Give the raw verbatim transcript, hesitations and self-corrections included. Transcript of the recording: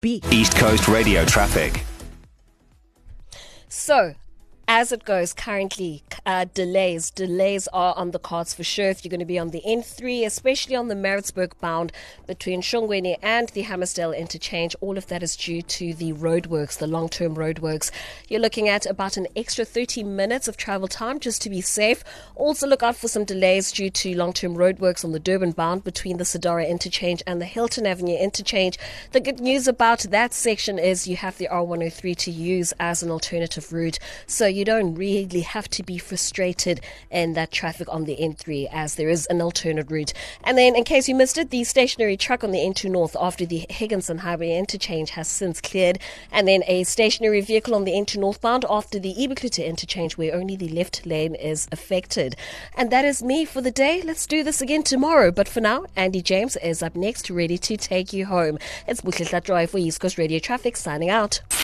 B. East Coast Radio traffic. So, as it goes currently, uh, delays. Delays are on the cards for sure. If you're going to be on the N three, especially on the Maritzburg bound between Shongweni and the Hammersdale interchange, all of that is due to the roadworks, the long-term roadworks. You're looking at about an extra thirty minutes of travel time just to be safe. Also look out for some delays due to long-term roadworks on the Durban bound between the Sadara interchange and the Hilton Avenue interchange. The good news about that section is you have the R one oh three to use as an alternative route. So you don't really have to be frustrated in that traffic on the N three, as there is an alternate route. And then, in case you missed it, the stationary truck on the N two North after the Higginson Highway interchange has since cleared. And then a stationary vehicle on the N two northbound after the Ibekluta interchange, where only the left lane is affected. And that is me for the day. Let's do this again tomorrow. But for now, Andy James is up next, ready to take you home. It's Buhle Drive for East Coast Radio Traffic, signing out.